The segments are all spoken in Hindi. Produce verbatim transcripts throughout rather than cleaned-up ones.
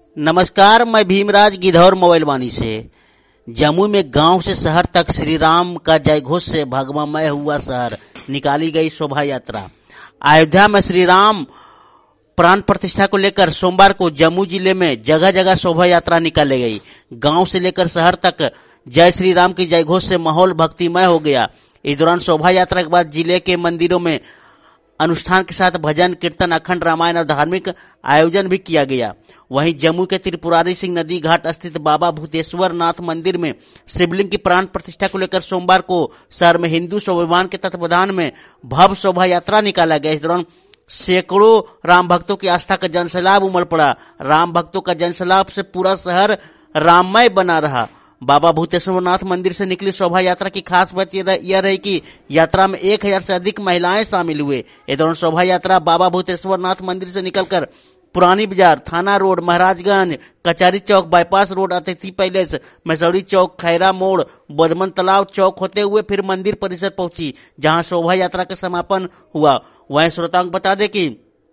नमस्कार, मैं भीमराज गिधौर मोबाइल वाणी से। जमुई में गांव से शहर तक श्री राम का जयघोष से भगवामय हुआ शहर, निकाली गई शोभा यात्रा। अयोध्या में श्री राम प्राण प्रतिष्ठा को लेकर सोमवार को जमुई जिले में जगह जगह शोभा यात्रा निकाली गई। गांव से लेकर शहर तक जय श्री राम की जयघोष से माहौल भक्तिमय हो गया। इस दौरान शोभा यात्रा के बाद जिले के मंदिरों में अनुष्ठान के साथ भजन कीर्तन, अखंड रामायण और धार्मिक आयोजन भी किया गया। वहीं जम्मू के त्रिपुरारी सिंह नदी घाट स्थित बाबा भूतेश्वर नाथ मंदिर में शिवलिंग की प्राण प्रतिष्ठा को लेकर सोमवार को शहर में हिंदू स्वाभिमान के तत्वावधान में भव्य शोभा यात्रा निकाला गया। इस दौरान सैकड़ों राम भक्तों की आस्था का जनसैलाब उमड़ पड़ा। राम भक्तों का जनसैलाब से पूरा शहर राममय बना रहा। बाबा भूतेश्वर नाथ मंदिर से निकली शोभा यात्रा की खास बात यह रही कि यात्रा में एक हजार से अधिक महिलाएं शामिल हुए। इस दौरान शोभा यात्रा बाबा भूतेश्वर नाथ मंदिर से निकलकर पुरानी बाजार, थाना road, Maharajganj, Kachahari Chowk, bypass road, Atithi palace, Maisauri Chowk, Khaira Mod, Bodhman तालाब चौक होते हुए फिर मंदिर परिसर पहुंची, जहां शोभा यात्रा का समापन हुआ। वहीं श्रोताओं को बता दें कि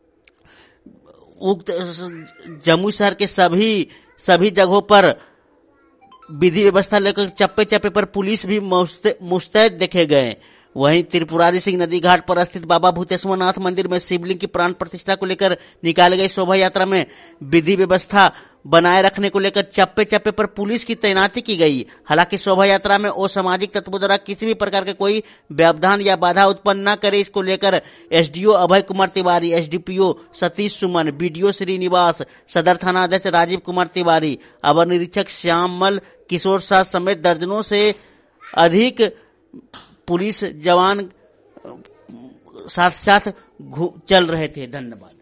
उक्त जमुई शहर के सभी सभी जगहों पर विधि व्यवस्था लेकर चप्पे चप्पे पर पुलिस भी मुस्तैद देखे गए। वहीं त्रिपुरारी सिंह नदी घाट पर स्थित बाबा भूतेश्वर नाथ मंदिर में शिवलिंग की प्राण प्रतिष्ठा को लेकर निकाली गई शोभा यात्रा में विधि व्यवस्था बनाए रखने को लेकर चप्पे चप्पे पर पुलिस की तैनाती की गई। हालांकि शोभा यात्रा में असामाजिक तत्वों द्वारा किसी भी प्रकार के कोई व्यवधान या बाधा उत्पन्न न करे, इसको लेकर S D O Abhay Kumar Tiwari, S D P O Satish Suman, B D O Srinivas, सदर थाना अध्यक्ष राजीव कुमार तिवारी, अवर निरीक्षक श्यामल किशोर शाह समेत दर्जनों से अधिक पुलिस जवान साथ साथ चल रहे थे। धन्यवाद।